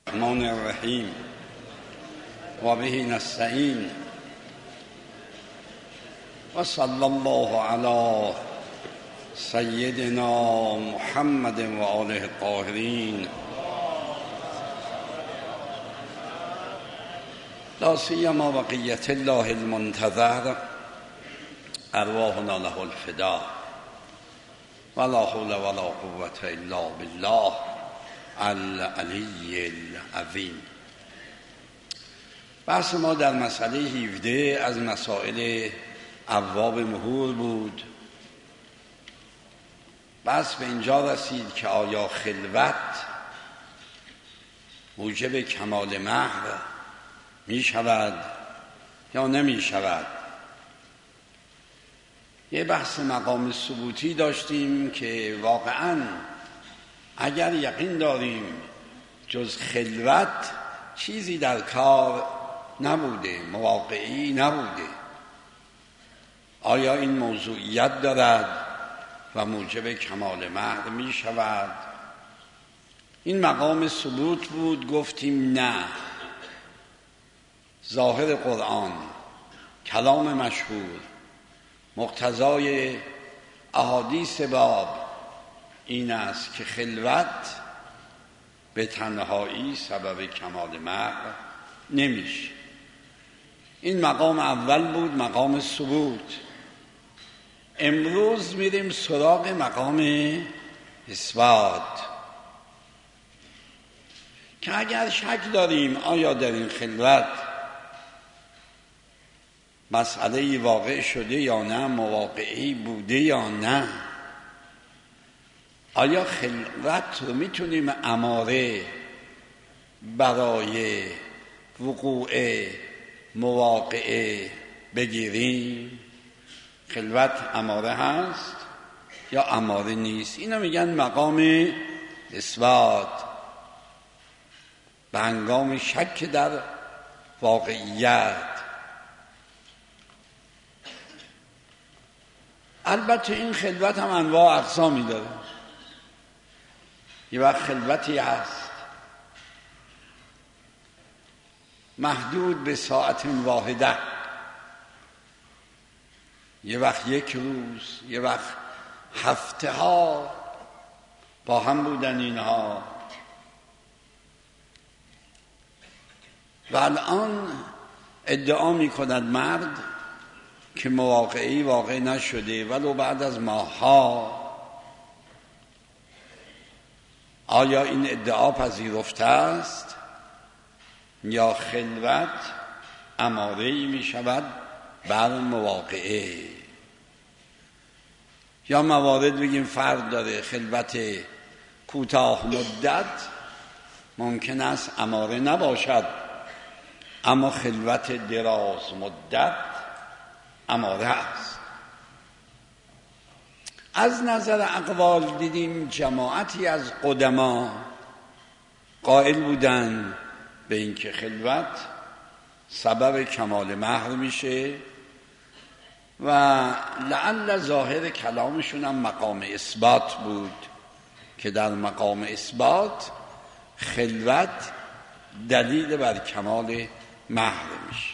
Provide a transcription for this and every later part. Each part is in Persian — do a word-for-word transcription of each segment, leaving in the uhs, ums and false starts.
الرحمن الرحیم و به نستعین و صلی الله علی سیدنا محمد و آله الطاهرین لا سیما بقیة الله المنتظر ارواحنا له الفدا ولا حول ولا قوة الا بالله العلی العظیم. بحث ما در مسئله هفده از مسائل ابواب مهور بود. بحث به اینجا رسید که آیا خلوت موجب کمال محو می شود یا نمی شود. یه بحث مقام ثبوتی داشتیم که واقعاً اگر یقین داریم جز خلوت چیزی در کار نبوده، مواقعی نبوده، آیا این موضوعیت دارد و موجب کمال محو می شود؟ این مقام ثبوت بود. گفتیم نه، ظاهر قرآن، کلام مشهور، مقتضای احادیث باب این است که خلوت به تنهایی سبب کمال محو نمیشه. این مقام اول بود، مقام ثبوت. امروز میریم سراغ مقام اثبات که اگر شک داریم آیا در این خلوت مسئله واقع شده یا نه، مواقعی بوده یا نه، آیا خلوت رو میتونیم اماره برای وقوع مواقع بگیریم؟ خلوت اماره هست یا اماره نیست؟ اینو میگن مقام اثبات. به هنگام شک در واقعیت. البته این خلوت هم انواع اقسامی داره. یه وقت خلوتی هست محدود به ساعت واحده، یه وقت یک روز، یه وقت هفته ها با هم بودن اینها. و الان ادعا می کند مرد که مواقعی واقع نشده ولو بعد از ماه‌ها. آیا این ادعا پذیرفته است یا خلوت اماره‌ای می شود بر مواقعه؟ یا موارد بگیم فرق داره، خلوت کوتاه مدت ممکن است اماره نباشد، اما خلوت دراز مدت اماره است. از نظر اقوال دیدیم جماعتی از قدما قائل بودن به اینکه خلوت سبب کمال محو میشه و لعل ظاهر کلامشون هم مقام اثبات بود که در مقام اثبات خلوت دلیل بر کمال محو میشه.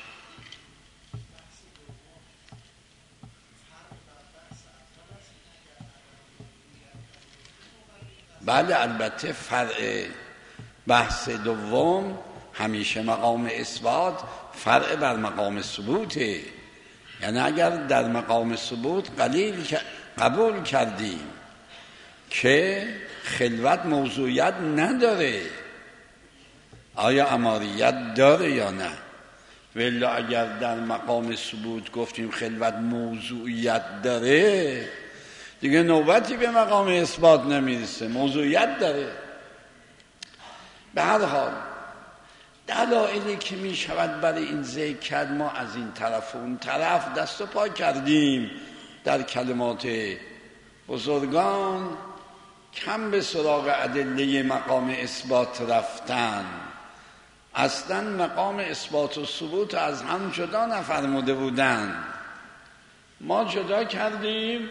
بله، البته فرع بحث دوم همیشه مقام اثبات فرع بر مقام ثبوته. یعنی اگر در مقام ثبوت قلیل قبول کردیم که خلوت موضوعیت نداره، آیا اماریت داره یا نه؟ ولی اگر در مقام ثبوت گفتیم خلوت موضوعیت داره، دیگه نوبتی به مقام اثبات نمیرسه، موضوعیت داره. به هر حال دلایلی که می شود برای این ذکر کرد ما از این طرف و اون طرف دست و پا کردیم در کلمات بزرگان، کم به سراغ ادله مقام اثبات رفتن. اصلا مقام اثبات و ثبوت از هم جدا نفرموده بودن. ما جدا کردیم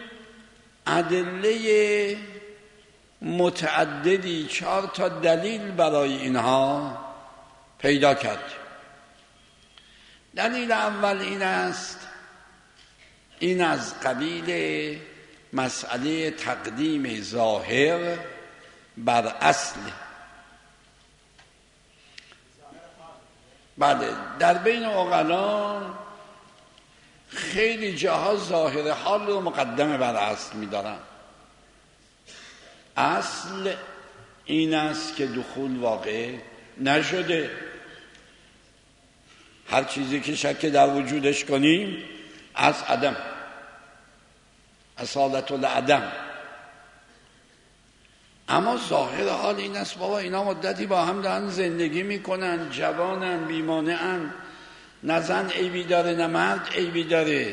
ادله متعددی، چهار تا دلیل برای اینها پیدا کرد. دلیل اول این است، این از قبیل مسئله تقدیم ظاهر بر اصل. بله، در بین عقلا خیلی جاها ظاهر حال رو مقدم بر اصل می‌دارن. اصل این است که دخول واقع نشده. هر چیزی که شک در وجودش کنیم از عدم، اصالت العدم. اما ظاهر حال این است بابا اینا مدتی با هم دارن زندگی میکنن، جوانن، بیمانه‌ان، نه زن عیبی داره نه مرد عیبی داره.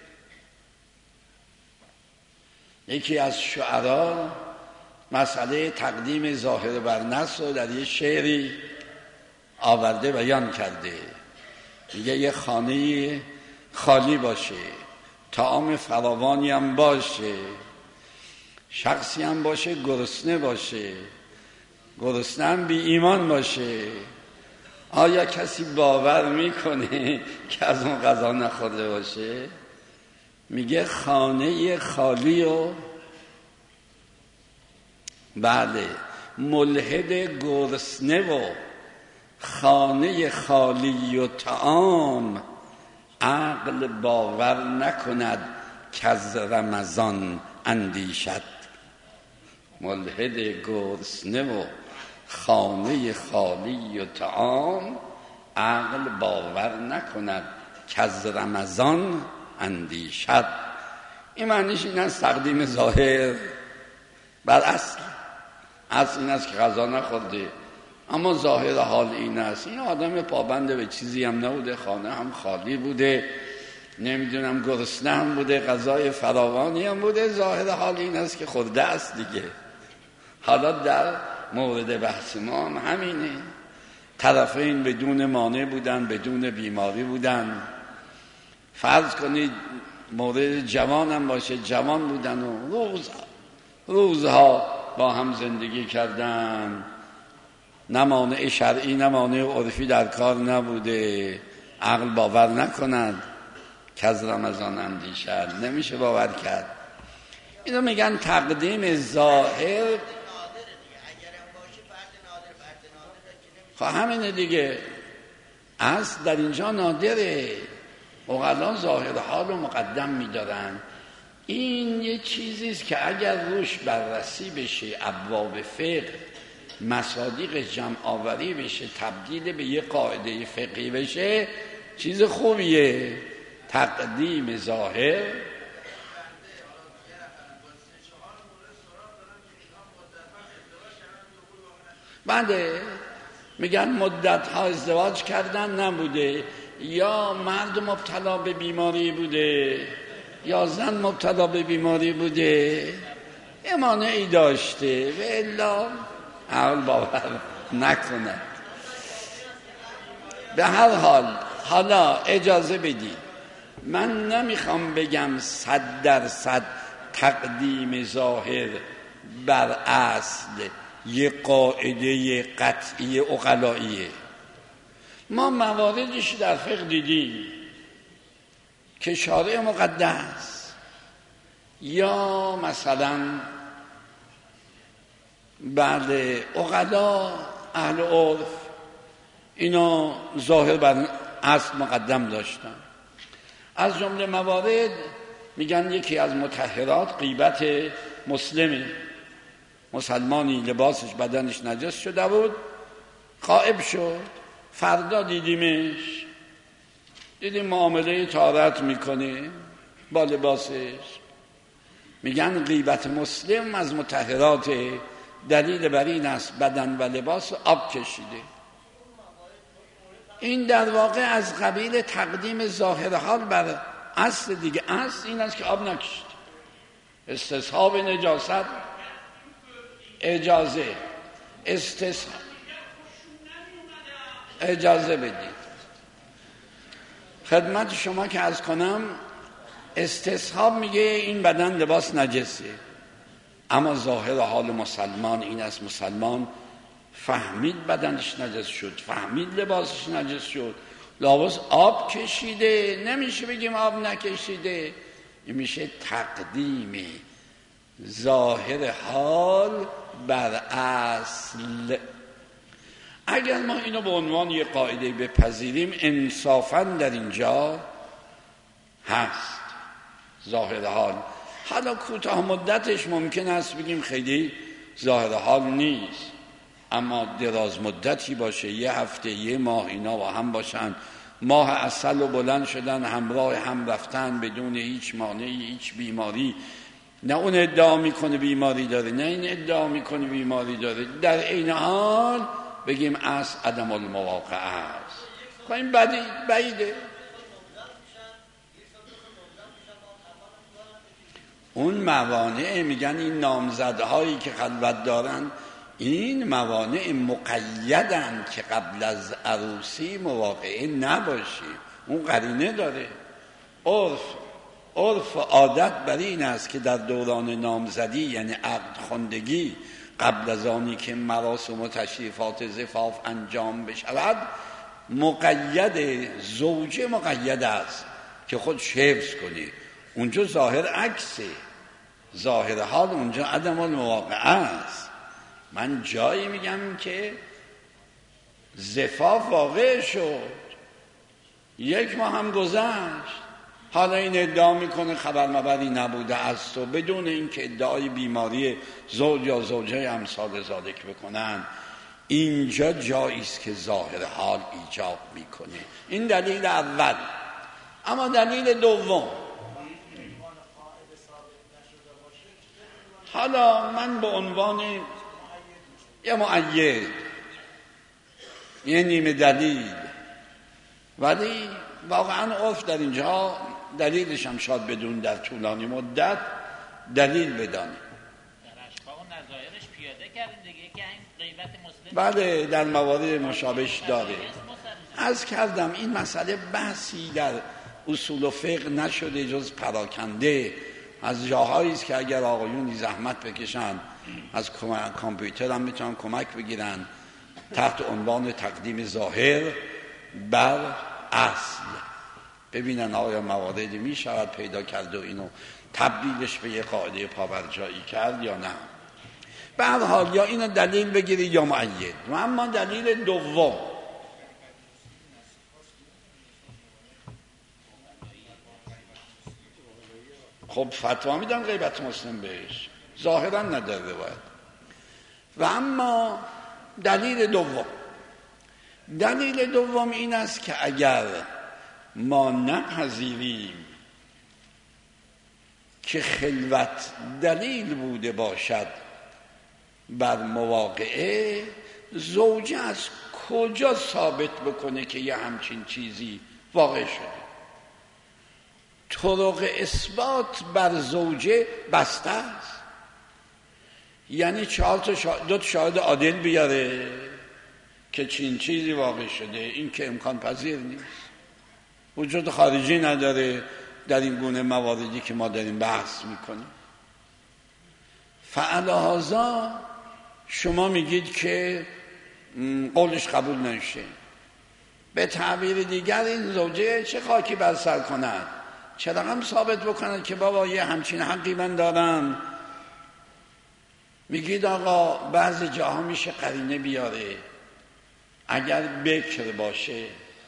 یکی از شعرا مسئله تقدیم ظاهر بر نص رو در یه شعری آورده بیان کرده. میگه یه خانه خالی باشه، طعام فراوانی هم باشه، شخصی هم باشه گرسنه باشه، گرسنه هم بی ایمان باشه، آیا کسی باور میکنه که از اون غذا نخورده باشه؟ میگه خانه خالی و بله ملحد گرسنه و خانه خالی و طعام عقل باور نکند که از رمضان اندیشد. ملحد گرسنه و خانه خالی و طعام عقل باور نکند که از رمضان اندیشد. این معنیش این است تقدیم ظاهر بر اصل. اصل این است که غذا نخورده، اما ظاهر حال این است این آدم پابند به چیزی هم نبوده، خانه هم خالی بوده، نمیدونم گرسنه هم بوده، غذای فراوانی هم بوده. ظاهر حال این است که خورده است دیگه. حالا در مورد بحث ما هم همینه. طرفین بدون مانع بودن، بدون بیماری بودن. فرض کنید مورد جوان هم باشه، جوان بودن و روز روزها با هم زندگی کردن، نه مانع شرعی نه مانع عرفی در کار نبوده. عقل باور نکند که از رمضان اندیشد. نمیشه باور کرد. اینو میگن تقدیم ظاهر. خب همینه دیگه، اصل در اینجا نادره. عقلا ظاهر حال رو مقدم میدارن. این یه چیزیست که اگر روش بررسی بشه، ابواب فقه مصادیق جمع آوری بشه، تبدیل به یه قاعده فقهی بشه، چیز خوبیه. تقدیم ظاهر بله، میگن مدت ها ازدواج کردن نبوده، یا مرد مبتلا به بیماری بوده یا زن مبتلا به بیماری بوده، امانعی داشته و الا عقل باور نکند. به هر حال حالا اجازه بدید، من نمیخوام بگم صد درصد تقدیم ظاهر بر اصل یه قاعده قطعی عقلاییه. ما مواردش در فقه دیدیم که شارع مقدس یا مثلا بعد عقلا اهل عرف اینا ظاهر بر اصل مقدم داشتن. از جمله موارد میگن یکی از مطهرات غیبت مسلمه. مسلمانی لباسش بدنش نجس شده بود، غائب شد، فردا دیدیمش، دیدیم معامله طهارت میکنه با لباسش. میگن غیبت مسلم از مطهرات. دلیل بر این است بدن و لباس آب کشیده. این در واقع از قبیل تقدیم ظاهر حال بر اصل دیگه. اصل این است که آب نکشید. استصحاب نجاست اجازه استصحاب اجازه بدید. خدمت شما که عرض کنم استصحاب میگه این بدن لباس نجسه، اما ظاهر حال مسلمان این است مسلمان فهمید بدنش نجس شد، فهمید لباسش نجس شد، لابد آب کشیده، نمیشه بگیم آب نکشیده. این میشه تقدیم ظاهر حال بر اصل. اگر ما اینو به عنوان یک قاعده بپذیریم، انصافاً در اینجا هست ظاهر حال. حالا کوتاه مدتش ممکن است بگیم خیلی ظاهر حال نیست، اما دراز مدتی باشه، یه هفته، یه ماه، اینا با هم باشن، ماه عسل و بلند شدن، همراه هم رفتن بدون هیچ مانعی، هیچ بیماری. نه اون ادعا میکنه بیماری داره، نه این ادعا میکنه بیماری داره، در این حال بگیم از عدم المواقع است. خب این بعیده. اون موانع میگن این نامزدهایی که خلوت دارن، این موانع مقیدن که قبل از عروسی مواقعه نباشی. اون قرینه داره. عرف عرف عادت بر این است که در دوران نامزدی، یعنی عقد خواندگی، قبل از آنی که مراسم و تشریفات زفاف انجام بشود، مقید زوجه مقید است که خود حفظ کنی. اونجا ظاهر عکسه، ظاهر حال اونجا عدم المواقع است. من جایی میگم که زفاف واقع شد، یک ماه هم گذشت، حالا این ادعا میکنه خبر مبری نبوده از تو، بدون اینکه ادعای بیماری زوج یا زوجه امثال ذالک بکنن. اینجا جایی است که ظاهر حال ایجاب میکنه. این دلیل اول. اما دلیل دوم، حالا من به عنوان یه مؤید، یه نیمه دلیل، ولی واقعا عرف در اینجا دلیلش هم شاید بدون در طولانی مدت دلیل بدانه. در اشباح و نظایرش پیاده کردیم دیگه که این غیبت مسلم، بله، در موارد مشابهش داره. عرض کردم این مسئله بحثی در اصول و فقه نشده جز پراکنده. از جاهایی است که اگر آقایونی زحمت بکشن از کامپیوتر هم میتونن کمک بگیرن، تحت عنوان تقدیم ظاهر بر اصل، ببینن آیا مواردی میشود پیدا کرد و اینو تبدیلش به یه قاعده پابرجایی کرد یا نه. به هر حال یا اینو دلیل بگیری یا مؤید. و اما دلیل دوم، خب فتوا میدن غیبت مسلم بهش، ظاهرا نداره باید. و اما دلیل دوم، دلیل دوم این است که اگر ما نپذیریم که خلوت دلیل بوده باشد بر مواقعه، زوجه از کجا ثابت بکنه که یه همچین چیزی واقع شده؟ طرق اثبات بر زوجه بسته است. یعنی چهار تا شا... دو تا شاهد عادل بیاره که چین چیزی واقع شده، این که امکان پذیر نیست، وجود خارجی نداره در این گونه مواردی که ما داریم بحث میکنیم. فعلهذا شما میگید که قولش قبول نشه. به تعبیر دیگر این زوجه چه خاکی بر سر کند؟ چرا هم ثابت بکنند که بابا یه همچین حقی من دارم؟ میگید آقا بعضی جاها میشه قرینه بیاره، اگر بکر باشه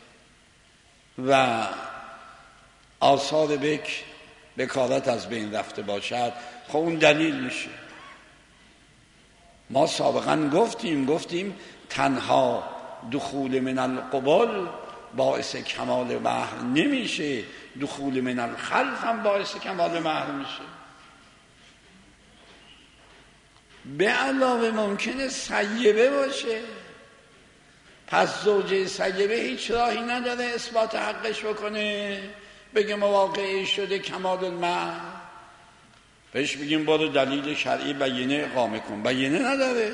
و آثار بکر بکارت از بین رفته باشد، خب اون دلیل میشه. ما سابقا گفتیم گفتیم تنها دخول من القبل باعث کمال مهر نمیشه، دخول من الخلف هم باعث کمال مهر میشه. به علاوه ممکنه سیبه باشه، پس زوجه سیبه هیچ راهی نداره اثبات حقش بکنه، بگه مواقعی شده کمال المهر، بهش بگیم برو دلیل شرعی بینه اقامه کن، بینه نداره.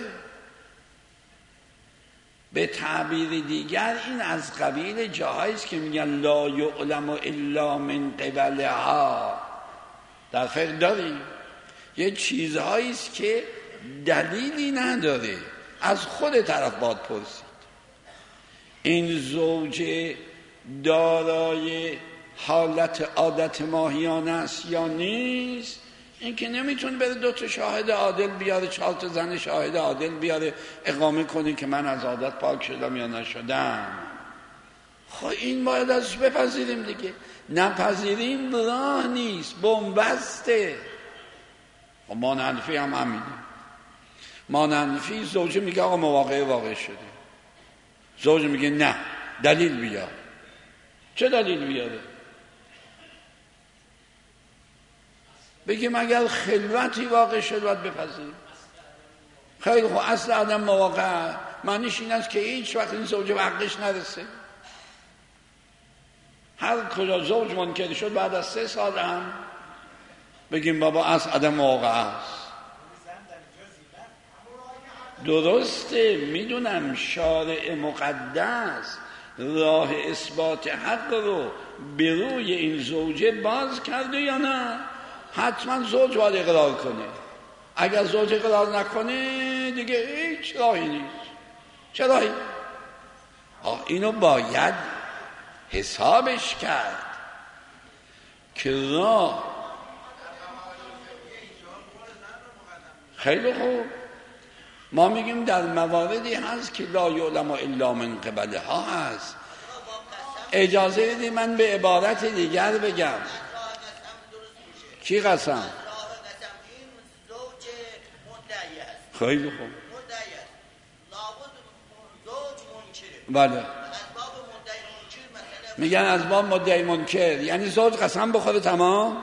به تعبیر دیگر این از قبیل جاهایی است که میگن لا یعلم الا من قبلها. در فقه داریم یه چیزهایی است که دلیلی نداره، از خود طرف باید پرسید این زوجه دارای حالت عادت ماهیانه است یا نیست. این که نمیتونه بره دو تا شاهد عادل بیاره، چهار تا زن شاهد عادل بیاره اقامه کنه که من از عادت پاک شدم یا نشدم. خب این باید ازش بپذیریم دیگه. نپذیریم راه نیست، بنبسته. خب مانحنفی هم همینه. مانحنفی زوجه میگه آقا مواقع واقع شده، زوج میگه نه دلیل بیار. چه دلیل بیاره؟ بگیم اگر خلوتی واقع شد باید بپذیریم. خیلی خوب، اصل عدم مواقع معنیش این است که هیچ وقت این زوجه به حقش نرسه. هر کجا زوج منکر شد بعد از سه سال هم بگیم بابا اصل عدم مواقع است. درسته، میدونم شارع مقدس راه اثبات حق رو به روی این زوجه باز کرده یا نه؟ حتما زوج باید اقرار کنه. اگر زوج اقرار نکنه دیگه هیچ راهی نیست. چه راهی؟ اینو باید حسابش کرد که راه. خیلی خوب، ما میگیم در مواردی هست که لا یعلم الا من قبلها ها هست. اجازه بدید من به عبارت دیگر بگم. کی قسم؟ خیلی خوب. بله. میگن از باب مدعی منکر، یعنی زوج قسم بخوره تمام.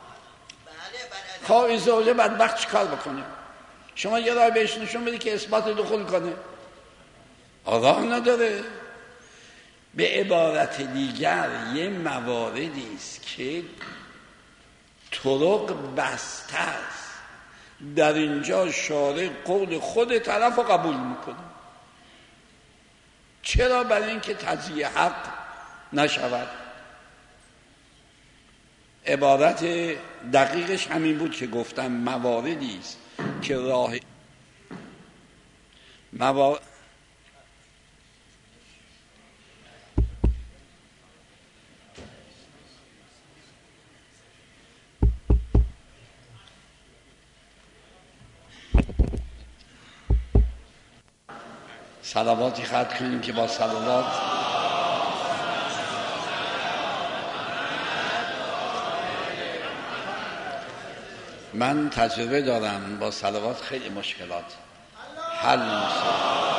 خب این زوجه بدبخت چیکار بکنه؟ شما یه راه بهش نشون بدی که اثبات دخول کنه، راه نداره. به عبارت دیگر یه مواردی است که طرق بسته است، در اینجا شارع قول خود طرف رو قبول میکنه. چرا؟ برای اینکه تضییع حق نشود. عبارت دقیقش همین بود که گفتم مواردی است که راه موارد صلواتی ختم کنیم که با صلوات من تجربه دارم با صلوات خیلی مشکلات حل میشه.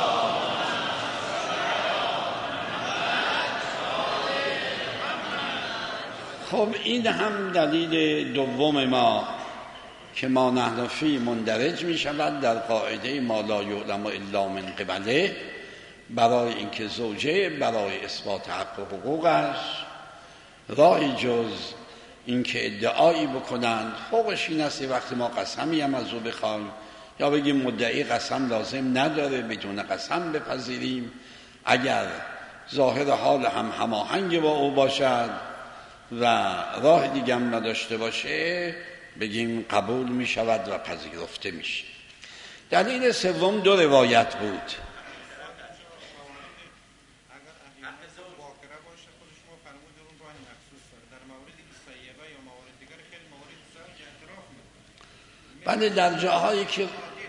خب این هم دلیل دوم ما که ما نحنفی مندرج می شود در قاعده ما لا یعلم الا من قبله، برای اینکه زوجه برای اثبات حق و حقوقش راهی جز اینکه ادعایی بکنند فوقش این است وقتی ما قسمی هم از او بخوایم یا بگیم مدعی قسم لازم نداره بدون قسم بپذیریم، اگر ظاهر حال هم هماهنگ با او باشد و راه دیگه هم نداشته باشه بگیم قبول می شود و پذیرفته میشه. دلیل سوم دو روایت بود. بله در جاهایی که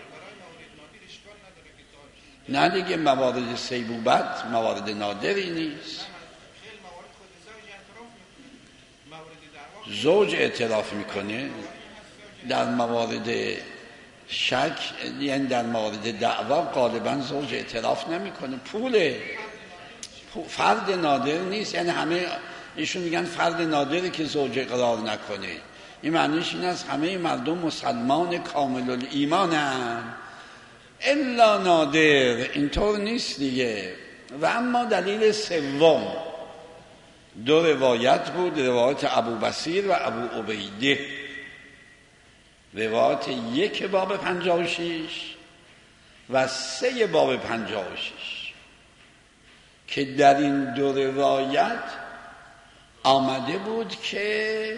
نه دیگه موارد سیبوبت موارد نادری نیست. زوج اعتراف میکنه در موارد شک، یعنی در مورد دعوا غالبا زوج اعتراف نمیکنه. پوله فرد نادر نیست، یعنی همه ایشون میگن فرد نادری که زوج اقرار نکنه. این معنیش این است همه مردم مسلمان کامل الایمانن الا نادر، اینطور نیست دیگه. و اما دلیل سوم دو روایت بود، روایت ابو بصیر و ابو عبیده، روایت یک باب پنجاه و شش و سه باب پنجاه و شش که در این دو روایت آمده بود که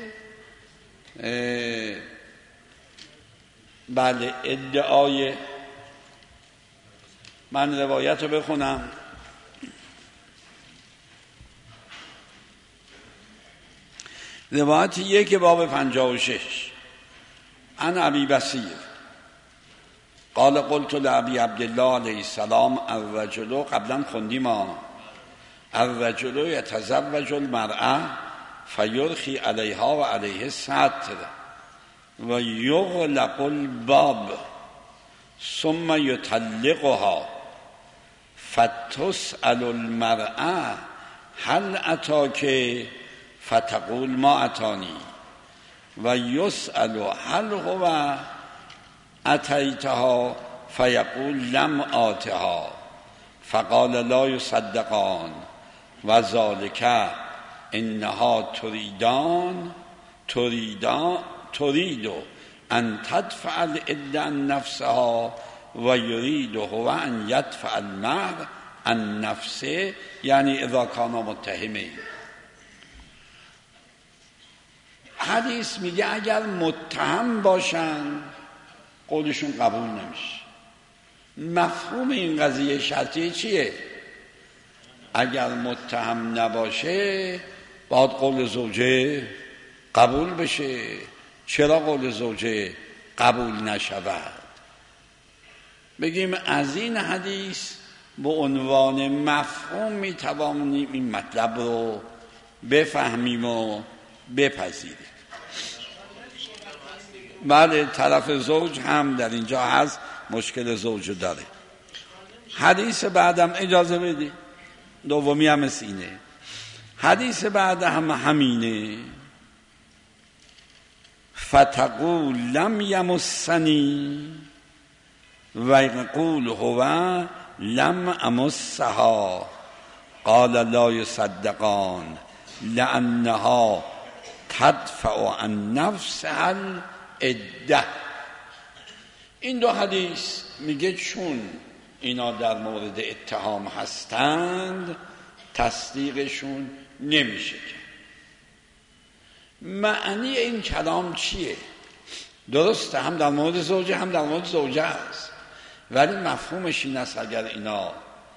بله ادعای من روایت رو بخونم. روایت یک باب پنجاه و شش عن ابی بصیر قال قلت لابی عبدالله علیه السلام الرجل، قبلا خوندیم ما، الرجل یتزوج المرأة فیرخی علیها و علیه الستر و یغلق الباب ثم یطلقها فتسأل المرأة هل اتاک فتقول ما اتانی و یسأل هل هو اتیتها فیقول لم آتها فقال لا یصدقان و ذالک انها تریدان تریدان ترید ان تدفع العده عن نفسها و یرید هو ان یدفع المهر عن نفسه، یعنی اذا کانا متهمین. حدیث میگه اگر متهم باشن قولشون قبول نمیشه. مفهوم این قضیه شرطی چیه؟ اگر متهم نباشه باید قول زوجه قبول بشه. چرا قول زوجه قبول نشود؟ بگیم از این حدیث به عنوان مفهوم میتوانیم این مطلب رو بفهمیم و بپذیریم. بله، طرف زوج هم در اینجا هست، مشکل زوج داره. حدیث بعدم اجازه بدی، دومی هم مثل اینه. حدیث بعد هم همینه. فتقول لم یمسنی و یقول هو لم امسها قال لا یصدقان لانها تدفع عن نفسها العده. این دو حدیث میگه چون اینا در مورد اتهام هستند تصدیقشون نمیشه. معنی این کلام چیه؟ درسته هم در مورد زوجه هم در مورد زوجه است، ولی مفهومش این است اگر اینا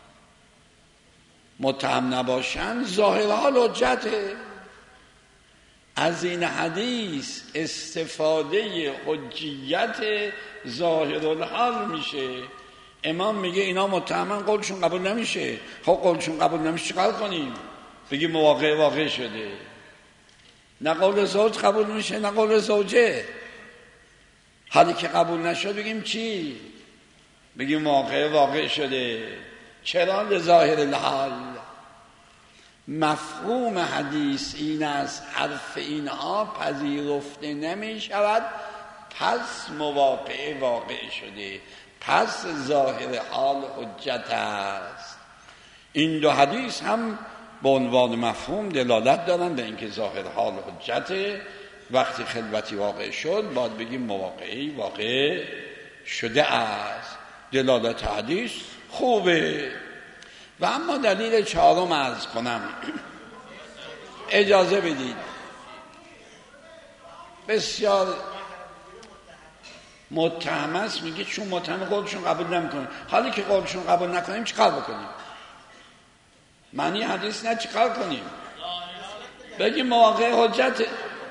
متهم نباشن ظاهر حال حجته. از این حدیث استفاده حجیت ظاهر الحال میشه. امام میگه اینا متهمن قولشون قبول نمیشه. خب قولشون قبول نمیشه چیکار کنیم؟ بگی مواقع واقع شده. نه قول زوج قبول میشه نه قول زوجه. حالی که قبول نشد بگیم چی؟ بگیم واقع واقع شده. چرا؟ لظاهر الحال. مفهوم حدیث این است حرف اینها پذیرفته نمی شود، پس مواقع واقع شده، پس ظاهر حال حجت است. این دو حدیث هم به عنوان مفهوم دلالت دارن به اینکه ظاهر حال حجته. وقتی خلوتی واقع شد باید بگیم مواقعی واقع شده است. دلالت حدیث خوبه. و اما دلیل چهارم عرض کنم، اجازه بدید. بسیار متهم است، میگه چون متهم قولشون قبول نمیکنه. حالی که قولشون قبول نکنیم چیکار بکنیم؟ معنی حدیث نه چیکار کنیم؟ بگیم مواقع حجت.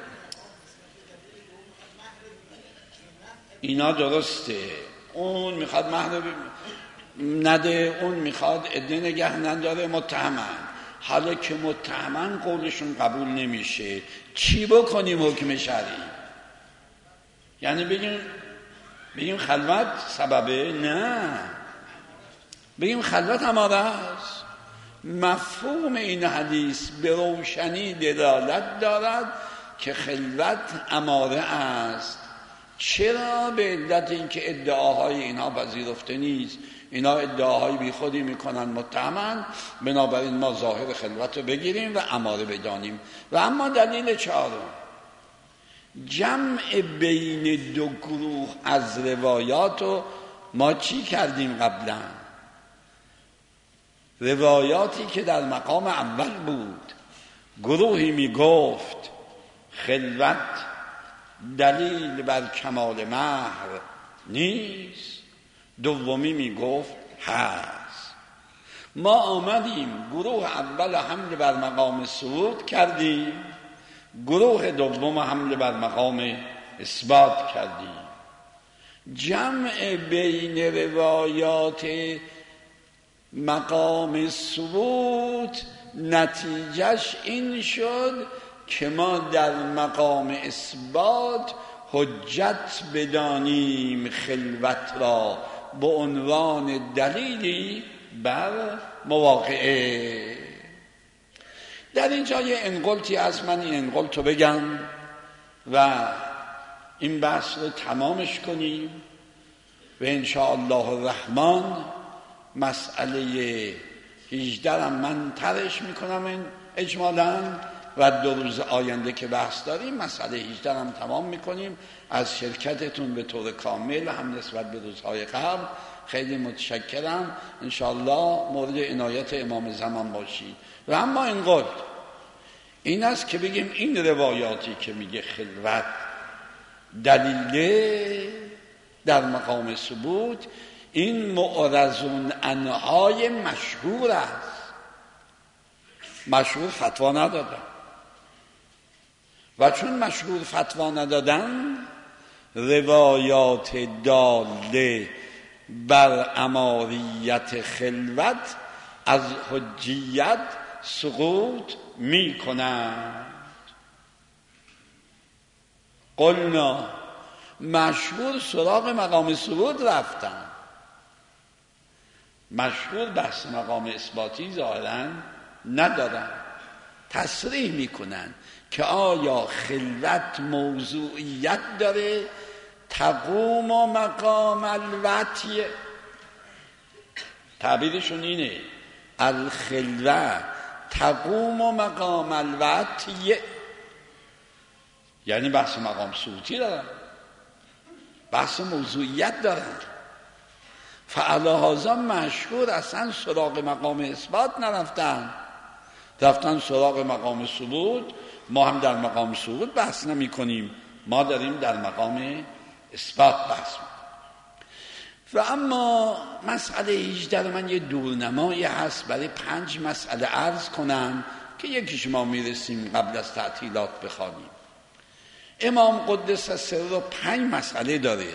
اینا درسته، اون میخواد مهر نده، اون میخواد عده نگه نداره، متهمن. حالا که متهمن قولشون قبول نمیشه، چی بکنیم حکم شرعی؟ یعنی بگیم بگیم خلوت سببه؟ نه، بگیم خلوت اماره است. مفهوم این حدیث به روشنی دلالت دارد که خلوت اماره است. چرا؟ به علت اینکه ادعاهای اینها پذیرفته نیست. اینا ادعاهای بی خودی میکنن، متهمن. بنابراین ما ظاهر خلوت رو بگیریم و اماره بدانیم. و اما دلیل چهارم، جمع بین دو گروه از روایات رو ما چی کردیم قبلا؟ روایاتی که در مقام اول بود، گروهی میگفت خلوت دلیل بر کمال مهر نیست، دومی میگفت هست. ما آمدیم گروه اول حمله بر مقام صعود کردیم، گروه دوم حمله بر مقام اثبات کردیم. جمع بین روایات مقام ثبوت نتیجهش این شد که ما در مقام اثبات حجت بدانیم خلوت را به عنوان دلیلی بر مواقعه. در اینجا یه انقلتی از من این انقلت رو بگم و این بحث رو تمامش کنیم و انشاءالله الرحمن مسئله هجده هم من طرحش میکنم این اجمالاً و دو روز آینده که بحث داریم مسئله هجده هم تمام میکنیم. از شرکتتون به طور کامل هم نسبت به روزهای قبل خیلی متشکرم. انشاءالله مورد عنایت امام زمان باشید. و اما این قول این است که بگیم این روایاتی که میگه خلوت دلیل در مقام ثبوت، این معرضون عنهای مشهور است. مشهور فتوا ندادن و چون مشهور فتوا ندادن روایات داله بر اماریت خلوت از حجیت سقوط می کنند. قلنا مشهور سراغ مقام ثبوت رفتن، مشهور بحث مقام اثباتی ظاهراً ندارن. تصریح میکنن که آیا خلوت موضوعیت داره تقوم و مقام الوطی، تعبیرشون اینه الخلوت تقوم و مقام الوطی، یعنی بحث مقام ثبوتی دارن، بحث موضوعیت دارن. فعلی هذا مشهور اصلا سراغ مقام اثبات نرفتن، رفتن سراغ مقام ثبوت. ما هم در مقام ثبوت بحث نمی کنیم، ما داریم در مقام اثبات بحث میکنیم. و اما مسئله هجده رو من یه دورنمایی هست برای پنج مسئله عرض کنم که یکیش ما میرسیم قبل از تعطیلات بخوانیم. امام قدس سره پنج مسئله داره.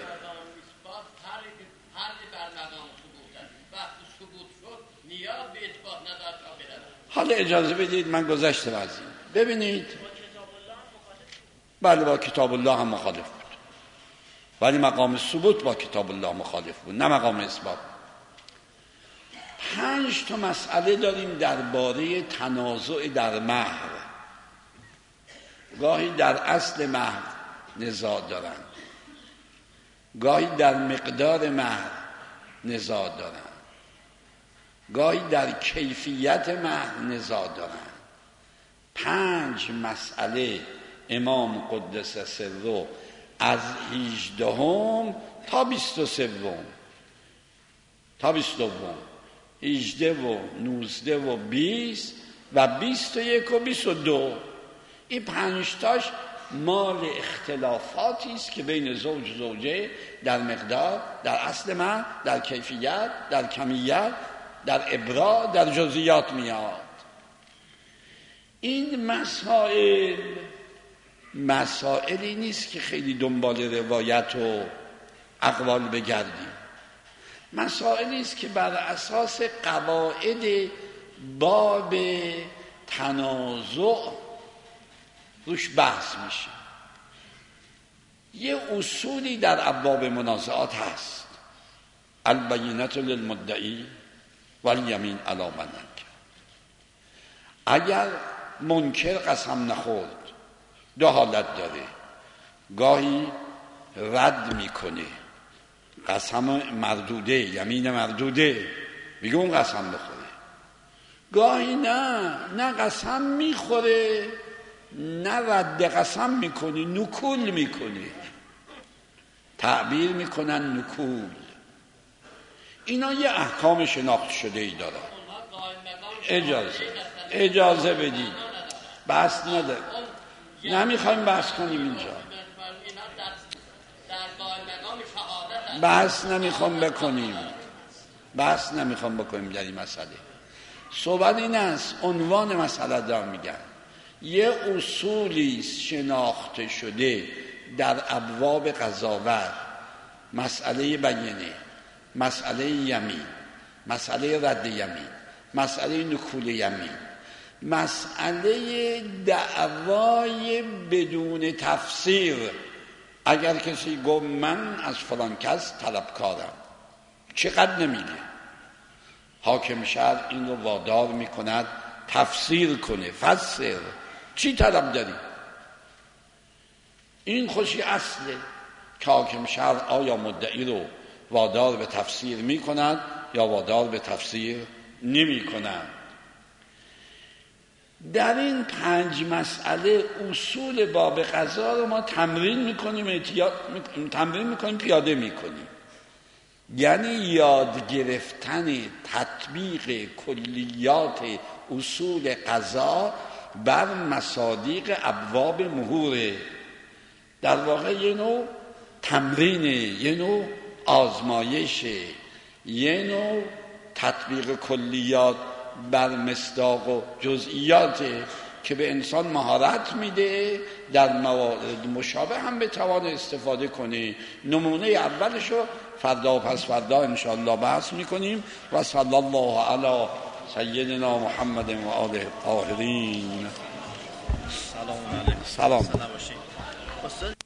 حالا اجازه بدید من گذشته وزیم ببینید. بله با کتاب الله هم مخالف بود، ولی مقام ثبوت با کتاب الله مخالف بود، نه مقام اثبات. پنج تا مسئله داریم درباره تنازع در مهر. گاهی در اصل مهر نزاع دارن، گاهی در مقدار مهر نزاع دارن، گاهی در کیفیت مهر نزاع دارن. پنج مسئله امام قدس سره از هجدهم تا بیست و سوم تا بیست و دوم هجده و نوزده و بیست و بیست و یک و بیست و دو، این پنجتاش مال اختلافاتی است که بین زوج و زوجه در مقدار، در اصل مهر، در کیفیت، در کمیت، در ابرا، در جزئیات میاد. این مسائل مسائلی نیست که خیلی دنبال روایت و اقوال بگردیم، مسائلی است که بر اساس قواعد باب تنازع روش بحث میشه. یه اصولی در ابواب منازعات هست، البینة للمدعی والیمین علی من انکر. اگر منکر قسم نخورد دو حالت داره، گاهی رد میکنه، قسم مردوده، یمین مردوده، میگه اون قسم بخوره. گاهی نه نه قسم میخوره نه رد قسم میکنه، نکول میکنه، تعبیر میکنن نکول. اینا یه احکام شناخت شده ای داره. اجازه اجازه بدید، بحث نداره، نمیخوایم بحث کنیم اینجا، بحث نمیخوام بکنیم. بحث نمیخوام بکنیم در این مسئله. صحبت این است، عنوان مسئله دارم میگن، یه اصولی شناخته شده در ابواب قضاوت، مسئله بینه، مسئله یمین، مسئله رد یمین، مسئله نکول یمین، مسئله دعوای بدون تفسیر. اگر کسی گفت من از فلان کس طلبکارم، چقدر نمیده، حاکم شهر این رو وادار میکند تفسیر کنه. فسر، چی طلب داری؟ این خوشی اصله که حاکم شهر آیا مدعی رو وادار به تفسیر میکند یا وادار به تفسیر نمیکند. در این پنج مسئله اصول باب قضا رو ما تمرین میکنیم، احتیاط میکنیم، تمرین میکنیم، پیاده میکنیم. یعنی یاد گرفتن تطبیق کلیات اصول قضا بر مصادیق ابواب مهوره. در واقع یه نوع تمرینه، یه نوع آزمایشه، یه نوع تطبیق کلیات بر مصداق و جزئیاته که به انسان مهارت میده در موارد مشابه هم بتوانه استفاده کنه. نمونه اولشو فردا و پس فردا انشاءالله بحث میکنیم. و صلی الله علی سیدنا محمد و آله الطاهرین. سلام علیکم. سلام. سلام.